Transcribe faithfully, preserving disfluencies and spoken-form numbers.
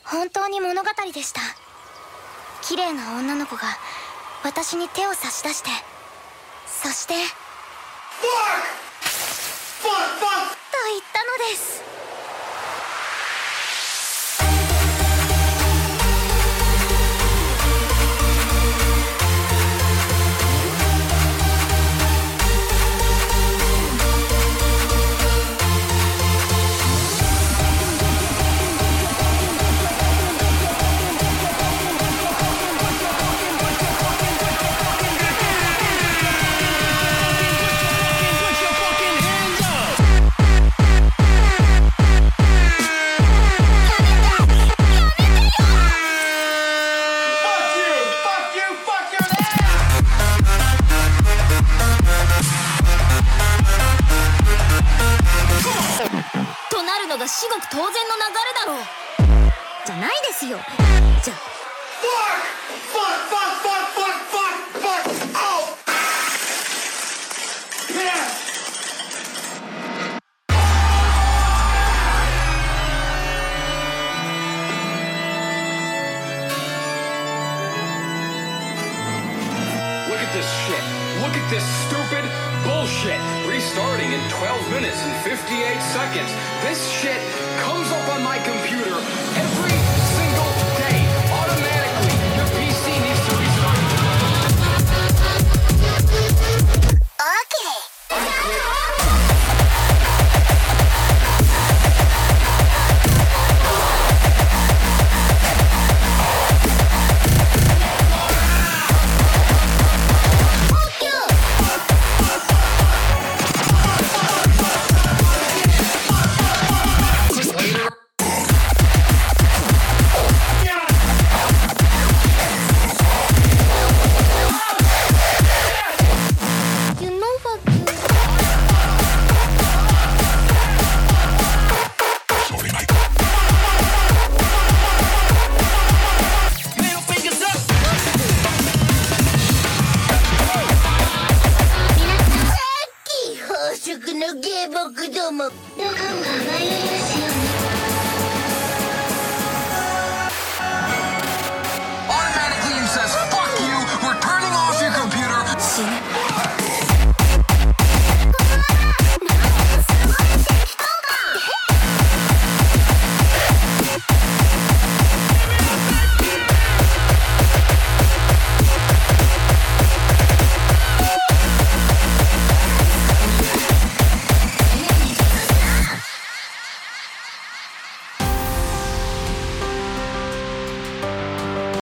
本当に物語でした。綺麗な女の子が私に手を差し出して、そして「ファック！ファッファッ!」と言ったのです。となるのが至極当然の流れだろう。じゃないですよ。じゃ Look at this shit. Look at this stupid bullshit. Restarting in twelve minutes and fifty-eight seconds. This shit comes up on my computer